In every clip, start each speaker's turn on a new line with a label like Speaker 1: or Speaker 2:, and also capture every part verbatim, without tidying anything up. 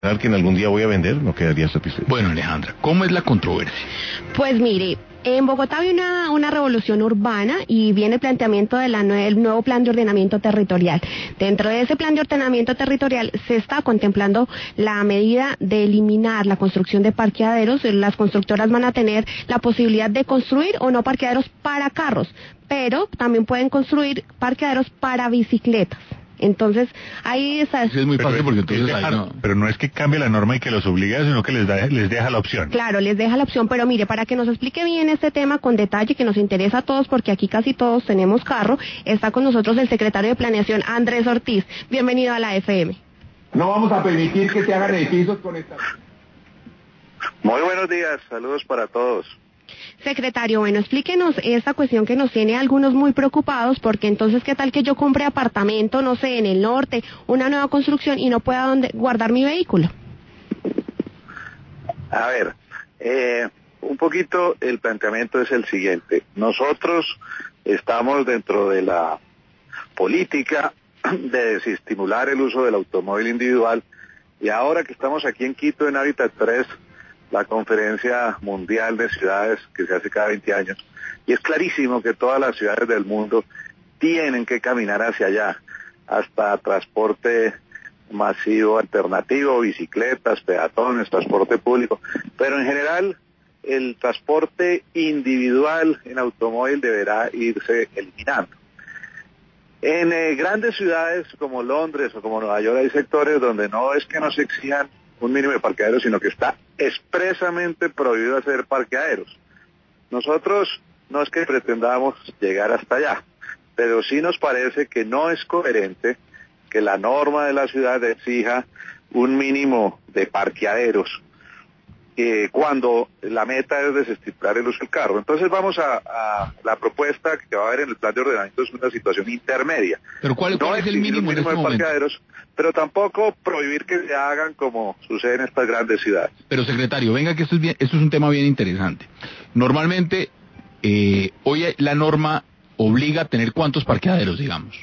Speaker 1: que en algún día voy a vender, no quedaría satisfecho.
Speaker 2: Bueno, Alejandra, ¿cómo es la controversia?
Speaker 3: Pues mire, en Bogotá hay una, una revolución urbana y viene el planteamiento del nuevo plan de ordenamiento territorial. Dentro de ese plan de ordenamiento territorial se está contemplando la medida de eliminar la construcción de parqueaderos. Las constructoras van a tener la posibilidad de construir o no parqueaderos para carros, pero también pueden construir parqueaderos para bicicletas. Entonces, ahí está.
Speaker 2: Es muy fácil porque entonces...
Speaker 4: dejar,
Speaker 2: ahí no...
Speaker 4: Pero no es que cambie la norma y que los obligue, sino que les, da, les deja la opción.
Speaker 3: Claro, les deja la opción, pero mire, para que nos explique bien este tema con detalle, que nos interesa a todos, porque aquí casi todos tenemos carro, está con nosotros el secretario de Planeación, Andrés Ortiz. Bienvenido a la F M.
Speaker 5: No vamos a permitir que se hagan edificios con esta...
Speaker 6: Muy buenos días, saludos para todos.
Speaker 3: Secretario, bueno, explíquenos esta cuestión que nos tiene a algunos muy preocupados, porque entonces, ¿qué tal que yo compre apartamento, no sé, en el norte, una nueva construcción y no pueda donde guardar mi vehículo?
Speaker 6: A ver, eh, un poquito el planteamiento es el siguiente. Nosotros estamos dentro de la política de desestimular el uso del automóvil individual, y ahora que estamos aquí en Quito en Hábitat tres, la conferencia mundial de ciudades que se hace cada veinte años, y es clarísimo que todas las ciudades del mundo tienen que caminar hacia allá, hasta transporte masivo alternativo, bicicletas, peatones, transporte público, pero en general el transporte individual en automóvil deberá irse eliminando. En eh, grandes ciudades como Londres o como Nueva York hay sectores donde no es que no se exijan un mínimo de parqueaderos, sino que está expresamente prohibido hacer parqueaderos. Nosotros no es que pretendamos llegar hasta allá, pero sí nos parece que no es coherente que la norma de la ciudad exija un mínimo de parqueaderos eh, cuando la meta es desestimular el uso del carro. Entonces vamos a, a la propuesta que va a haber en el plan de ordenamiento, es una situación intermedia.
Speaker 2: ¿Pero cuál, cuál
Speaker 6: no
Speaker 2: es el mínimo,
Speaker 6: mínimo
Speaker 2: en este
Speaker 6: de parqueaderos, momento? Pero tampoco prohibir que se hagan como sucede en estas grandes ciudades.
Speaker 2: Pero secretario, venga que esto es, bien, esto es un tema bien interesante. Normalmente, eh, hoy la norma obliga a tener ¿cuántos parqueaderos, digamos?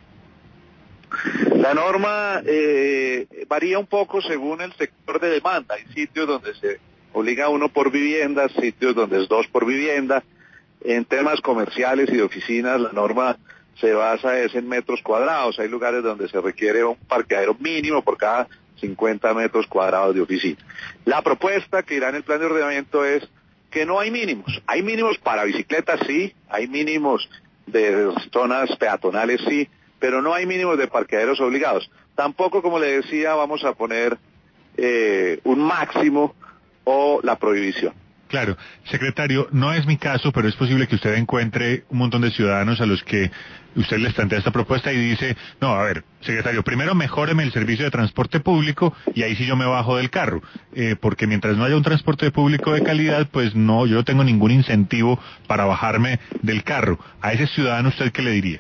Speaker 6: La norma eh, varía un poco según el sector de demanda. Hay sitios donde se obliga a uno por vivienda, sitios donde es dos por vivienda. En temas comerciales y de oficinas la norma se basa es en metros cuadrados. Hay lugares donde se requiere un parqueadero mínimo por cada cincuenta metros cuadrados de oficina. La propuesta que irá en el plan de ordenamiento es que no hay mínimos. Hay mínimos para bicicletas, sí, hay mínimos de zonas peatonales, sí, pero no hay mínimos de parqueaderos obligados. Tampoco, como le decía, vamos a poner eh, un máximo o la prohibición.
Speaker 4: Claro, secretario, no es mi caso, pero es posible que usted encuentre un montón de ciudadanos a los que usted les plantea esta propuesta y dice, no, a ver, secretario, primero mejóreme el servicio de transporte público y ahí sí yo me bajo del carro, eh, porque mientras no haya un transporte público de calidad, pues no, yo no tengo ningún incentivo para bajarme del carro. ¿A ese ciudadano usted qué le diría?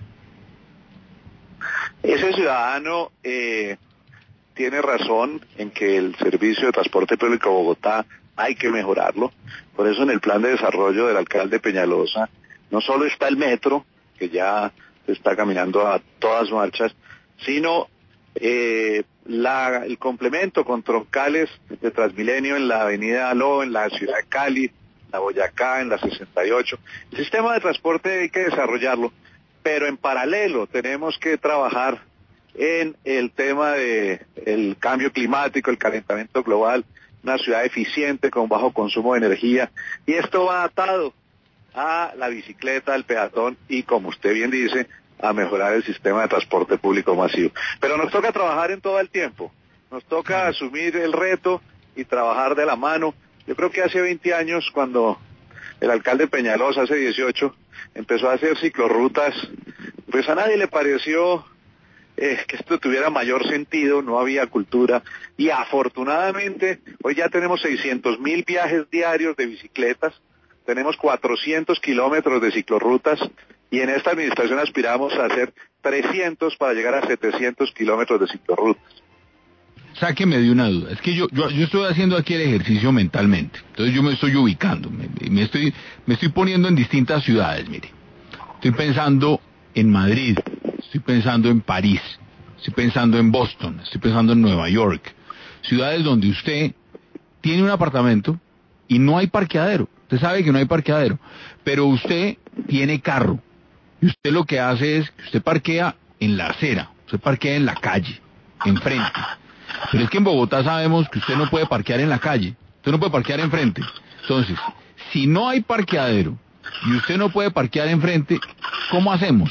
Speaker 6: Ese ciudadano eh, tiene razón en que el servicio de transporte público de Bogotá hay que mejorarlo. Por eso en el plan de desarrollo del alcalde Peñalosa no solo está el metro, que ya se está caminando a todas marchas, sino eh, la, el complemento con troncales de Transmilenio en la avenida Aló, en la ciudad de Cali, en la Boyacá, en la sesenta y ocho. El sistema de transporte hay que desarrollarlo, pero en paralelo tenemos que trabajar en el tema de el cambio climático, el calentamiento global, una ciudad eficiente con bajo consumo de energía, y esto va atado a la bicicleta, al peatón y, como usted bien dice, a mejorar el sistema de transporte público masivo. Pero nos toca trabajar en todo el tiempo, nos toca asumir el reto y trabajar de la mano. Yo creo que hace veinte años, cuando el alcalde Peñalosa, hace dieciocho, empezó a hacer ciclorrutas, pues a nadie le pareció Eh, que esto tuviera mayor sentido, no había cultura, y afortunadamente hoy ya tenemos seiscientos mil viajes diarios de bicicletas, tenemos cuatrocientos kilómetros de ciclorrutas, y en esta administración aspiramos a hacer trescientos para llegar a setecientos kilómetros de ciclorrutas.
Speaker 2: Sáqueme de una duda, es que yo, yo yo estoy haciendo aquí el ejercicio mentalmente, entonces yo me estoy ubicando, me, me estoy me estoy poniendo en distintas ciudades, mire, estoy pensando en Madrid, estoy pensando en París, estoy pensando en Boston, estoy pensando en Nueva York, ciudades donde usted tiene un apartamento y no hay parqueadero. Usted sabe que no hay parqueadero, pero usted tiene carro. Y usted lo que hace es que usted parquea en la acera, usted parquea en la calle, enfrente. Pero es que en Bogotá sabemos que usted no puede parquear en la calle, usted no puede parquear enfrente. Entonces, si no hay parqueadero y usted no puede parquear enfrente, ¿cómo hacemos?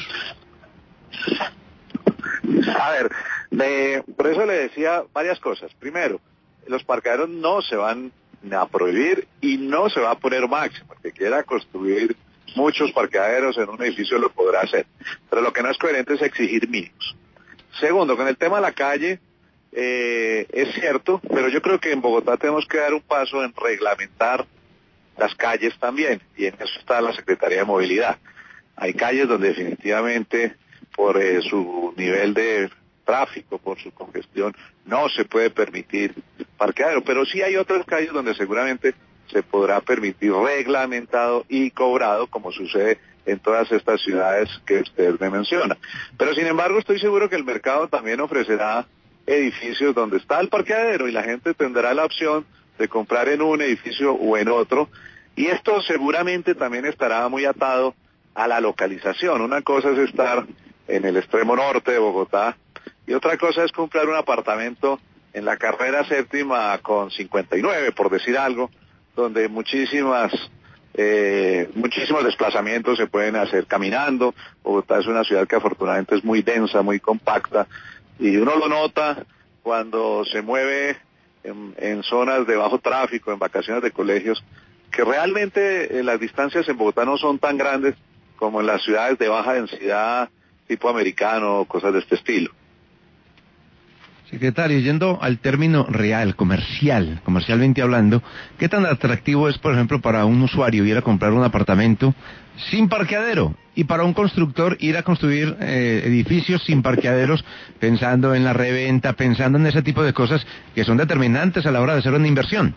Speaker 6: A ver, de, por eso le decía varias cosas. Primero, los parqueaderos no se van a prohibir y no se va a poner máximo. El que quiera construir muchos parqueaderos en un edificio lo podrá hacer. Pero lo que no es coherente es exigir mínimos. Segundo, con el tema de la calle, eh, es cierto, pero yo creo que en Bogotá tenemos que dar un paso en reglamentar las calles también, y en eso está la Secretaría de Movilidad. Hay calles donde definitivamente por eh, su nivel de tráfico, por su congestión, no se puede permitir parqueadero, pero sí hay otras calles donde seguramente se podrá permitir reglamentado y cobrado, como sucede en todas estas ciudades que usted me menciona. Pero sin embargo estoy seguro que el mercado también ofrecerá edificios donde está el parqueadero y la gente tendrá la opción de comprar en un edificio o en otro, y esto seguramente también estará muy atado a la localización. Una cosa es estar en el extremo norte de Bogotá y otra cosa es comprar un apartamento en la carrera séptima con cincuenta y nueve, por decir algo, donde muchísimas eh, muchísimos desplazamientos se pueden hacer caminando. Bogotá es una ciudad que afortunadamente es muy densa, muy compacta, y uno lo nota cuando se mueve en, en zonas de bajo tráfico, en vacaciones de colegios, que realmente eh, las distancias en Bogotá no son tan grandes como en las ciudades de baja densidad tipo americano o cosas de este estilo.
Speaker 1: Secretario, yendo al término real, comercial, comercialmente hablando, ¿qué tan atractivo es, por ejemplo, para un usuario ir a comprar un apartamento sin parqueadero y para un constructor ir a construir eh, edificios sin parqueaderos, pensando en la reventa, pensando en ese tipo de cosas que son determinantes a la hora de hacer una inversión?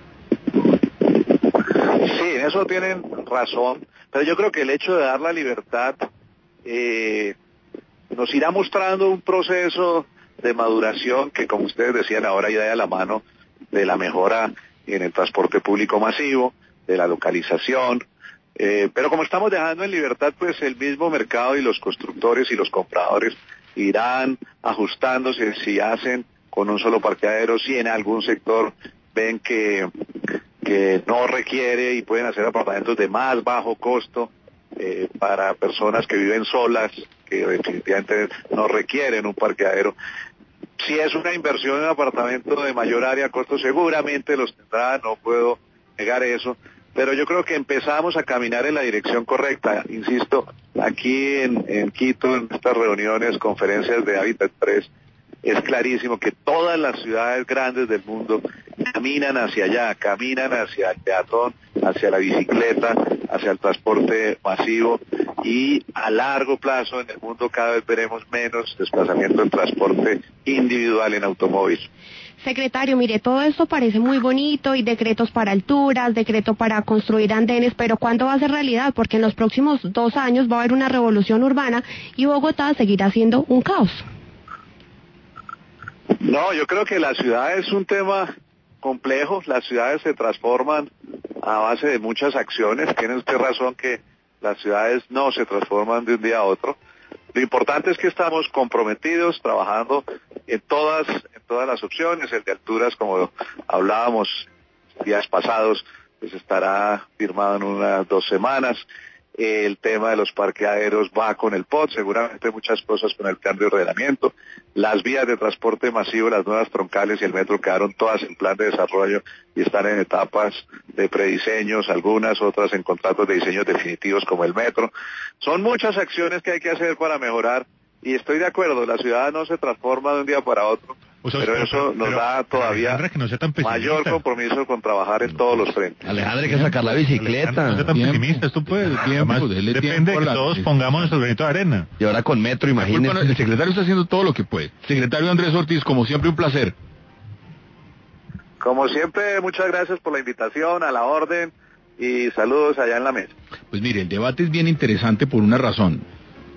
Speaker 6: Sí, en eso tienen razón, pero yo creo que el hecho de dar la libertad eh, nos irá mostrando un proceso de maduración que, como ustedes decían, ahora ya de la mano de la mejora en el transporte público masivo, de la localización, eh, pero como estamos dejando en libertad, pues el mismo mercado y los constructores y los compradores irán ajustándose si hacen con un solo parqueadero, si en algún sector ven que, que no requiere y pueden hacer apartamentos de más bajo costo eh, para personas que viven solas, que definitivamente no requieren un parqueadero. Si es una inversión en un apartamento de mayor área costo, seguramente los tendrá, no puedo negar eso, pero yo creo que empezamos a caminar en la dirección correcta. Insisto, aquí en, en Quito, en estas reuniones, conferencias de Hábitat tres, es clarísimo que todas las ciudades grandes del mundo caminan hacia allá, caminan hacia el peatón, hacia la bicicleta, hacia el transporte masivo, y a largo plazo en el mundo cada vez veremos menos desplazamiento en transporte individual en automóvil.
Speaker 3: Secretario, mire, todo esto parece muy bonito y decretos para alturas, decreto para construir andenes, pero ¿cuándo va a ser realidad? Porque en los próximos dos años va a haber una revolución urbana y Bogotá seguirá siendo un caos.
Speaker 6: No, yo creo que la ciudad es un tema complejo, las ciudades se transforman a base de muchas acciones, tiene usted razón que las ciudades no se transforman de un día a otro. Lo importante es que estamos comprometidos, trabajando en todas, en todas las opciones. El de alturas, como hablábamos días pasados, pues estará firmado en unas dos semanas. El tema de los parqueaderos va con el P O T, seguramente muchas cosas con el plan de ordenamiento. Las vías de transporte masivo, las nuevas troncales y el metro quedaron todas en plan de desarrollo y están en etapas de prediseños, algunas otras en contratos de diseños definitivos como el metro. Son muchas acciones que hay que hacer para mejorar y estoy de acuerdo, la ciudad no se transforma de un día para otro. O sea, pero eso pero, nos pero, da todavía que no sea tan mayor compromiso con trabajar en todos los frentes.
Speaker 1: Alejandro, hay que sacar la bicicleta.
Speaker 4: No sea tan
Speaker 2: Tiempo.
Speaker 4: pesimista, esto puede.
Speaker 2: Tiempo,
Speaker 4: Además,
Speaker 2: dele
Speaker 4: depende
Speaker 2: tiempo
Speaker 4: de que
Speaker 2: la-
Speaker 4: todos pongamos nuestro granito de arena.
Speaker 1: Y ahora con metro, imagínese.
Speaker 2: Bueno, el secretario está haciendo todo lo que puede. Secretario Andrés Ortiz, como siempre, un placer.
Speaker 6: Como siempre, muchas gracias por la invitación, a la orden, y saludos allá en la mesa.
Speaker 2: Pues mire, el debate es bien interesante por una razón.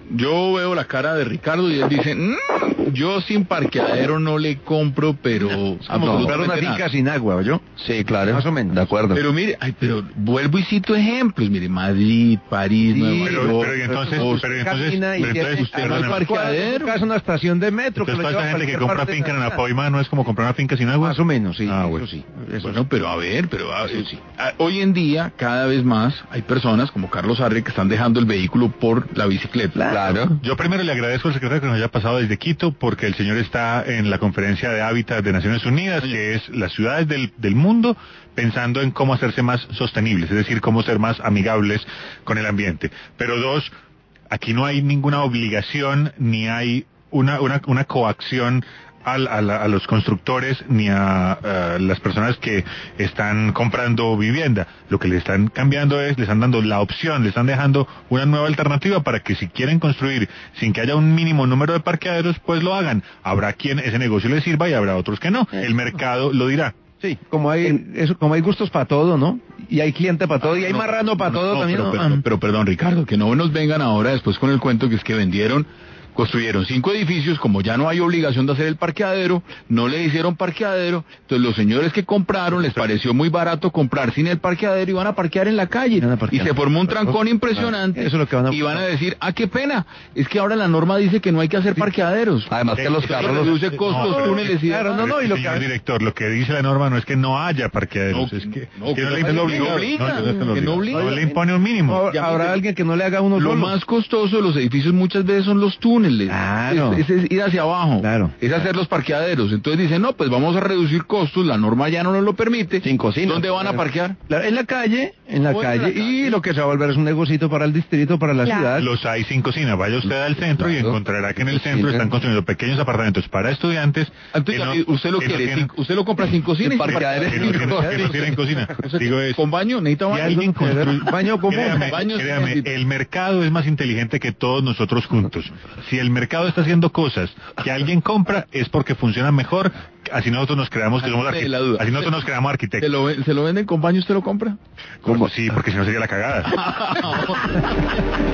Speaker 2: yo veo la cara de Ricardo y él dice, mmm, yo sin parqueadero no le compro, pero
Speaker 1: Como comprar una finca
Speaker 2: nada.
Speaker 1: sin agua, ¿oyó?
Speaker 7: Sí, claro.
Speaker 1: Más o menos.
Speaker 7: De acuerdo.
Speaker 2: Pero mire, ay, pero vuelvo y cito ejemplos, mire, Madrid, París,
Speaker 1: Sí,
Speaker 2: Nueva
Speaker 4: Pero,
Speaker 2: York.
Speaker 4: pero y entonces,
Speaker 1: Usted
Speaker 4: pero entonces,
Speaker 1: camina y
Speaker 4: pero
Speaker 1: tiene-
Speaker 4: entonces usted
Speaker 1: además,
Speaker 4: no es
Speaker 2: parque- parqueadero.
Speaker 1: Es una estación de metro.
Speaker 4: Entonces,
Speaker 1: lo
Speaker 4: toda
Speaker 1: lleva
Speaker 4: esa
Speaker 1: a
Speaker 4: gente que
Speaker 1: cualquier
Speaker 4: compra
Speaker 1: parte de
Speaker 4: finca en
Speaker 1: la ciudad.
Speaker 4: Anapoima no es como comprar una finca sin agua.
Speaker 1: Más o menos, sí.
Speaker 4: Ah,
Speaker 1: eso
Speaker 4: bueno.
Speaker 1: sí. Eso
Speaker 2: Bueno,
Speaker 1: sí.
Speaker 2: pero a ver, pero a- eh, a- hoy en día cada vez más hay personas como Carlos Arre que están dejando el vehículo por la bicicleta.
Speaker 7: Claro.
Speaker 4: Yo primero le agradezco al secretario que nos haya pasado desde Quito, porque el señor está en la conferencia de hábitat de Naciones Unidas, que es las ciudades del, del mundo, pensando en cómo hacerse más sostenibles, es decir, cómo ser más amigables con el ambiente. Pero dos, aquí no hay ninguna obligación, ni hay una, una, una coacción al- a, la- a los constructores ni a, a las personas que están comprando vivienda. Lo que le están cambiando es, le están dando la opción, le están dejando una nueva alternativa para que si quieren construir sin que haya un mínimo número de parqueaderos, pues lo hagan. Habrá quien ese negocio les sirva y habrá otros que no. El mercado lo dirá.
Speaker 1: Sí, como hay, eso, como hay gustos para todo, ¿no? Y hay cliente para todo, y hay
Speaker 2: No,
Speaker 1: marrano para
Speaker 2: no,
Speaker 1: todo
Speaker 2: no,
Speaker 1: también.
Speaker 2: Pero,
Speaker 1: ¿no?
Speaker 2: pero,
Speaker 1: Ah.
Speaker 2: pero perdón, Ricardo, que no nos vengan ahora después con el cuento que es que vendieron, construyeron cinco edificios, como ya no hay obligación de hacer el parqueadero, no le hicieron parqueadero, entonces los señores que compraron les pareció muy barato comprar sin el parqueadero y van a parquear en la calle.
Speaker 1: Van a
Speaker 2: Y
Speaker 1: parquear.
Speaker 2: se formó un trancón impresionante.
Speaker 1: Eso es lo que van a-
Speaker 2: Y van a decir, ah, qué pena, es que ahora la norma dice que no hay que hacer parqueaderos.
Speaker 7: Además que los
Speaker 4: Eh,
Speaker 7: carros...
Speaker 2: reduce costos,
Speaker 4: no, pero-
Speaker 2: túneles y
Speaker 1: claro, no, no, y lo
Speaker 4: Señor
Speaker 1: que-
Speaker 4: director, lo que dice la norma no es que no haya parqueaderos,
Speaker 2: No,
Speaker 4: es que
Speaker 2: no,
Speaker 4: es que no
Speaker 2: que
Speaker 4: le
Speaker 2: no
Speaker 4: impone-
Speaker 2: obliga,
Speaker 4: no, no, es
Speaker 2: que no obliga.
Speaker 4: no le impone un mínimo.
Speaker 1: No,
Speaker 2: Ya,
Speaker 1: habrá
Speaker 2: mire,
Speaker 1: alguien que no le haga uno
Speaker 2: Lo
Speaker 1: solo.
Speaker 2: más costoso de los edificios muchas veces son los túneles.
Speaker 1: Claro.
Speaker 2: Es, es- es ir hacia abajo.
Speaker 1: Claro.
Speaker 2: Es hacer los parqueaderos. Entonces dicen, no, pues vamos a reducir costos, la norma ya no nos lo permite.
Speaker 1: Sin cocina.
Speaker 2: ¿Dónde van a parquear?
Speaker 1: Claro, en la calle, en la
Speaker 2: Bueno,
Speaker 1: calle,
Speaker 2: en la
Speaker 1: y
Speaker 2: calle.
Speaker 1: lo que se va a volver es un negocito para el distrito, para la
Speaker 3: Claro.
Speaker 1: ciudad.
Speaker 4: Los hay sin cocina. Vaya usted al centro y
Speaker 7: Claro.
Speaker 4: encontrará que en el
Speaker 7: Sí,
Speaker 4: centro
Speaker 7: sí.
Speaker 4: están construyendo pequeños apartamentos para estudiantes.
Speaker 2: Entonces,
Speaker 4: que no-
Speaker 2: usted lo
Speaker 4: que no
Speaker 2: quiere,
Speaker 4: tienen-
Speaker 2: sin- usted lo compra sin cocina y sin
Speaker 7: parqueadero.
Speaker 4: que no tienen- que no tienen cocina.
Speaker 2: O sea,
Speaker 4: Digo es,
Speaker 2: con baño, necesita
Speaker 4: si
Speaker 2: baño.
Speaker 4: alguien construye,
Speaker 1: Baño común.
Speaker 4: créame,
Speaker 2: Baños
Speaker 4: créame,
Speaker 2: necesita.
Speaker 4: el mercado es más inteligente que todos nosotros juntos. Si el mercado está haciendo cosas que alguien compra es porque funciona mejor, así nosotros nos creamos que somos
Speaker 2: Sí,
Speaker 4: arquitectos.
Speaker 2: la duda.
Speaker 4: Así nosotros nos creamos
Speaker 2: ¿Se
Speaker 4: arquitectos.
Speaker 2: lo, ven- ¿Se lo venden con baño y usted lo compra?
Speaker 4: Como sí, porque si no sería la cagada.